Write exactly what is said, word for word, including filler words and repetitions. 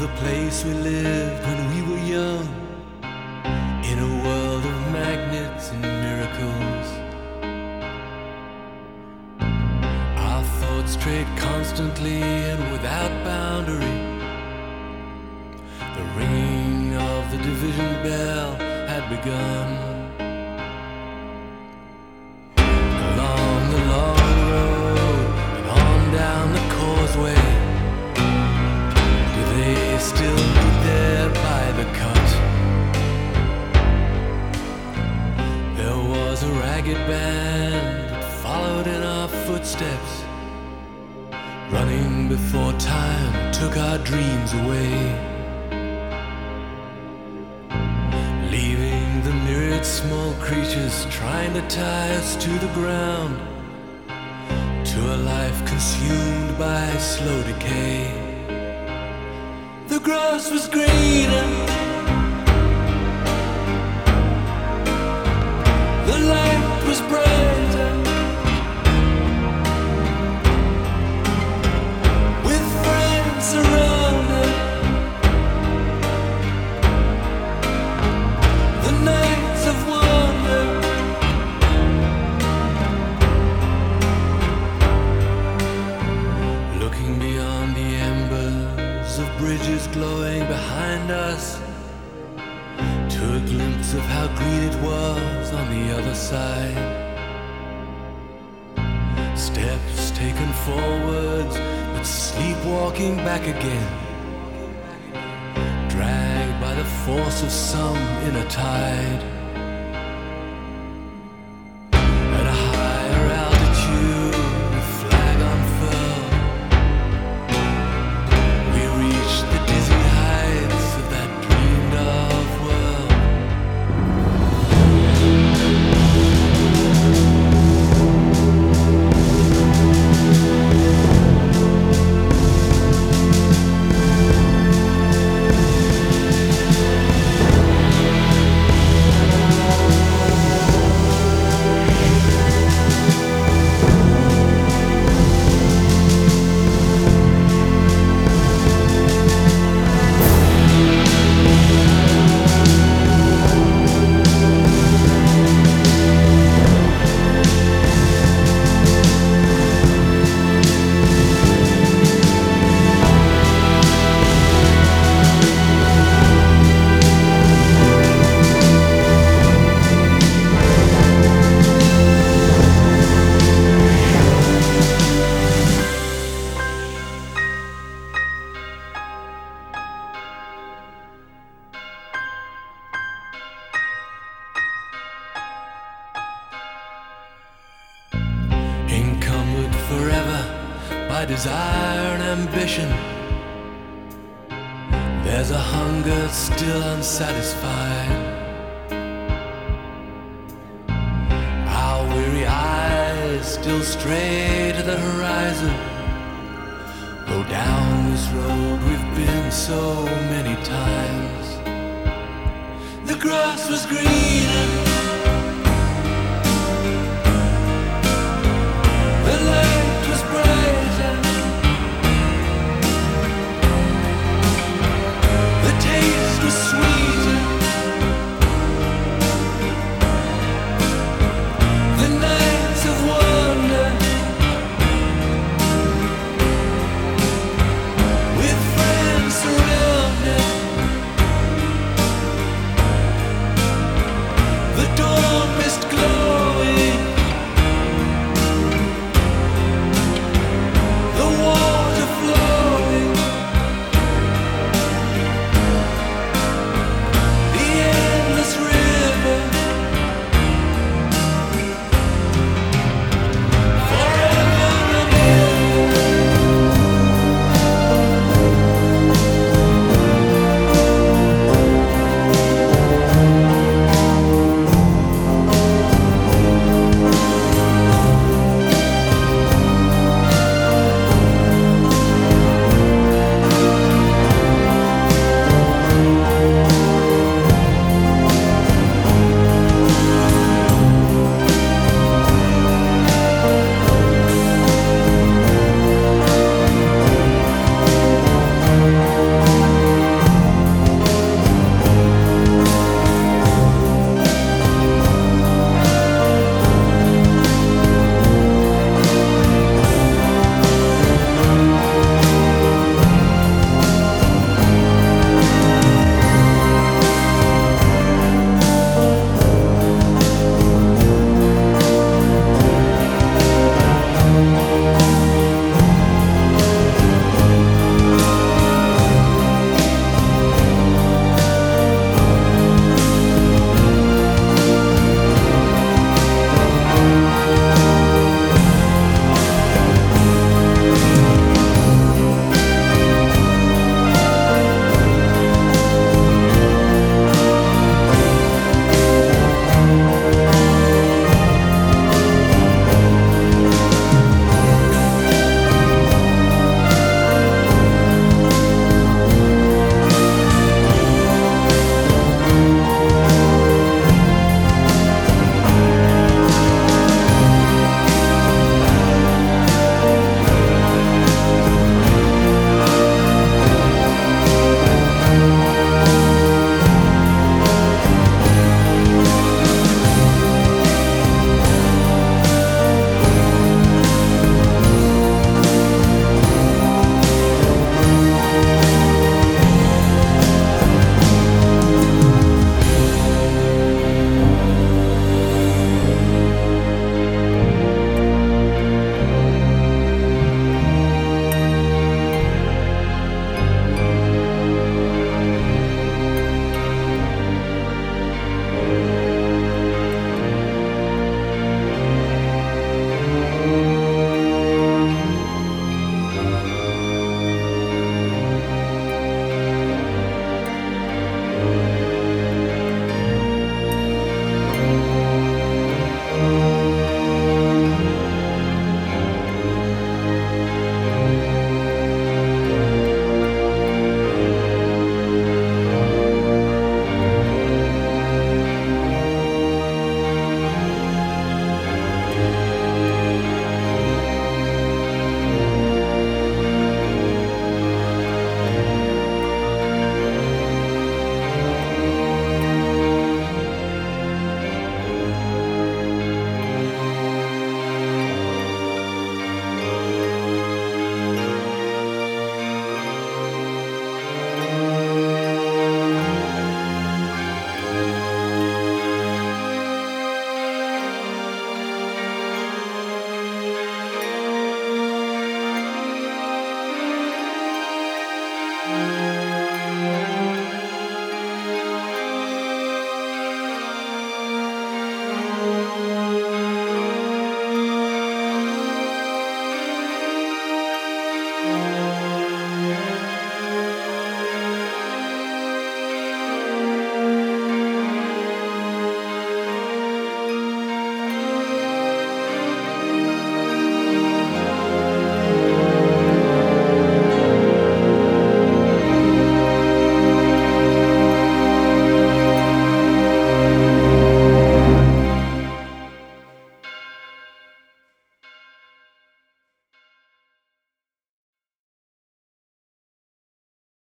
place we lived when we were young, in a world of magnets and miracles. Our thoughts strayed constantly and without boundary. The ringing of the division bell had begun. Along the long road and on down the causeway, do they still meet there by the cut? There was a ragged band that followed in our footsteps, running before time took our dreams away, leaving the myriad small creatures trying to tie us to the ground, to a life consumed by slow decay. The grass was greener, the light was brighter, with friends around us. The nights of wonder, looking beyond the embers of bridges glowing behind us, to a glimpse of how green it was on the other side. Steps taken forwards, but sleepwalking back again, dragged by the force of some inner tide. At a higher altitude, the flag unfurled, we reached the dizzy heights of that dreamed of world. Encumbered forever by desire and ambition, there's a hunger still unsatisfied. Our weary eyes still stray to the horizon, go down this road we've been so many times. The grass was greener,